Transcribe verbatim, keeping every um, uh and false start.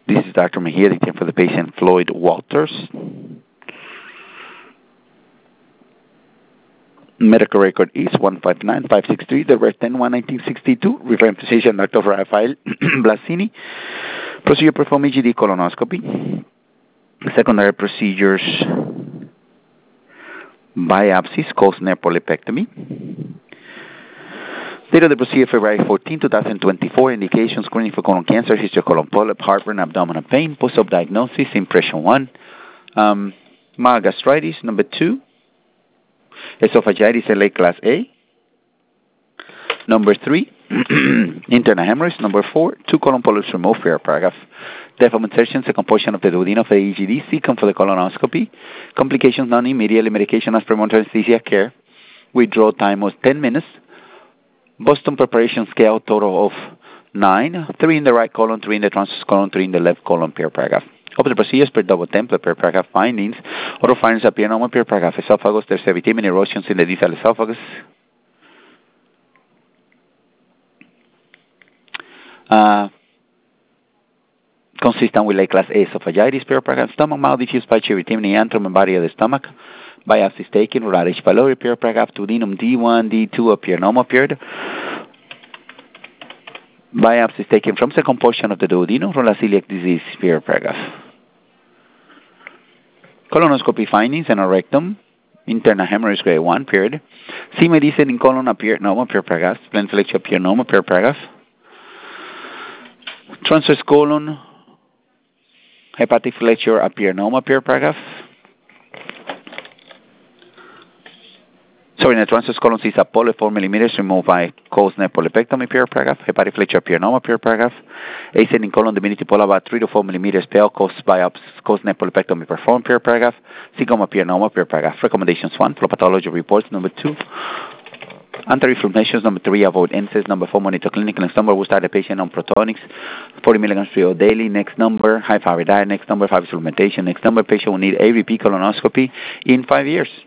This is Doctor Mejia, dictating for the patient Floyd Walters. Medical record is one five nine five six three, December tenth, nineteen sixty-two. Referring physician, Doctor Rafael Blasini. Procedure perform E G D colonoscopy. Secondary procedures, biopsies, Costner polypectomy. Date of the procedure, February fourteenth, twenty twenty-four. Indications, screening for colon cancer, history of colon polyp, heartburn, abdominal pain. Post-op diagnosis, impression one. Um, mild gastritis, number two. Esophagitis, L A class A. Number three, internal hemorrhage. Number four, two colon polyps removed, fair paragraph. Depth of insertion, second portion of the duodenum for the E G D, second for the colonoscopy. Complications non-immediately, medication as premonitory anesthesia care. Withdrawal time was ten minutes. Boston preparation scale, total of nine. Three in the right colon, three in the transverse colon, three in the left colon, per paragraph. Of the procedures per double template, per paragraph findings. Other findings appear normal, per paragraph. Esophagus, there's vitamin erosions in the distal esophagus. Uh, consistent with like class A esophagitis, per paragraph. Stomach mild diffuse patchy erythema, antrum and body of the stomach. Biopsies taken, Rh. pylori, per paragraph. Duodenum D one, D two appear normal, appeared. Biopsies taken from second portion of the duodenum, from celiac disease, per paragraph. Colonoscopy findings and a rectum. Internal hemorrhage grade one, period. Semen descent in colon appeared normal, per paragraph. Splenic flexion appeared normal, per paragraph. Transverse colon, hepatic flexure appear normal, per paragraph. Sorry, in the transverse colon is a polyp four millimeters removed by Costner polypectomy, per paragraph. Hepatic flexure appear normal, per paragraph. Ascending colon diminity pola about three to four millimeters pale caused by Costner polypectomy performed, per paragraph. Cecum appear normal, per paragraph. Recommendations one, flow pathology reports. Number two, anti-reflux. Number three, avoid N SAIDs. Number four, monitor clinical. Next number, we'll start the patient on protonics, forty milligrams trio daily. Next number, high fiber diet. Next number, five supplementation. Next number, patient will need A V P colonoscopy in five years.